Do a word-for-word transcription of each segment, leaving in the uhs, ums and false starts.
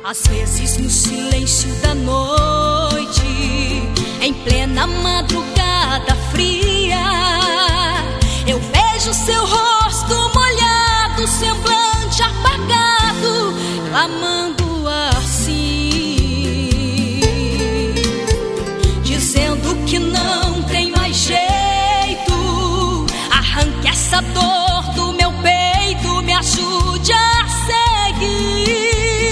Às vezes no silêncio da noite, em plena madrugada fria, eu vejo seu rosto molhado, semblante apagado, clamando assim, dizendo que não tem mais jeito. Arranque essa dor do meu peito, me ajude a seguir.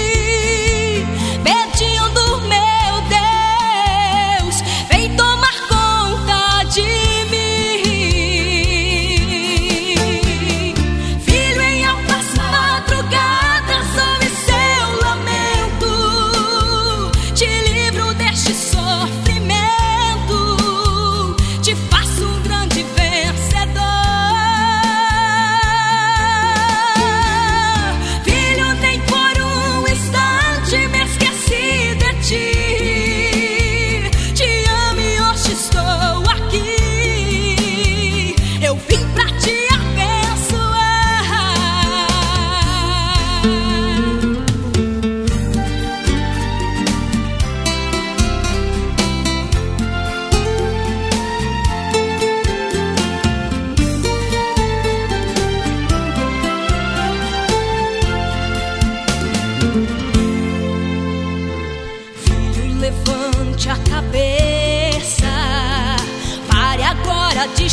Levante a cabeça, pare agora de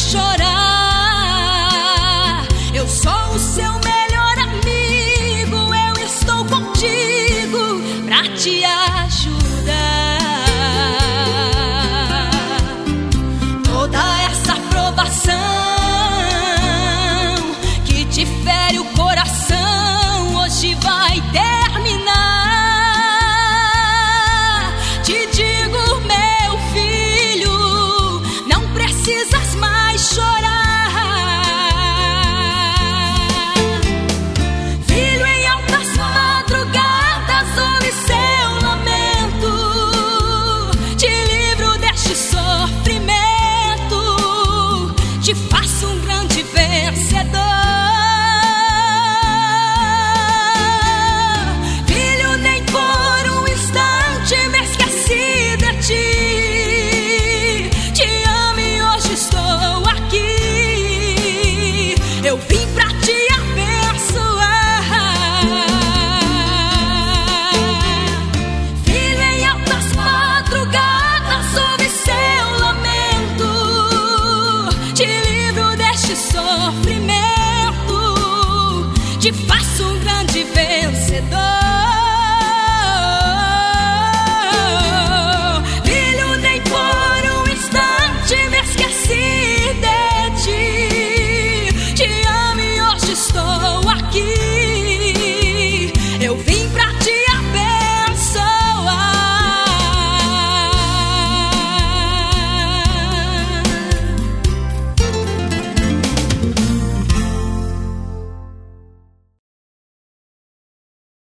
chorar. Eu sou o seu melhor amigo, eu estou contigo pra te ajudar. Toda essa provação que te fere o coração hoje vai terminar. Te digo, meu filho, não precisas mais chorar. Filho, em altas madrugadas ouve seu lamento. Te livro deste sofrimento, te faço um grande vencedor. Eu vim pra te abençoar. Filho, em altas madrugadas ouve seu lamento. Te livro deste sonho.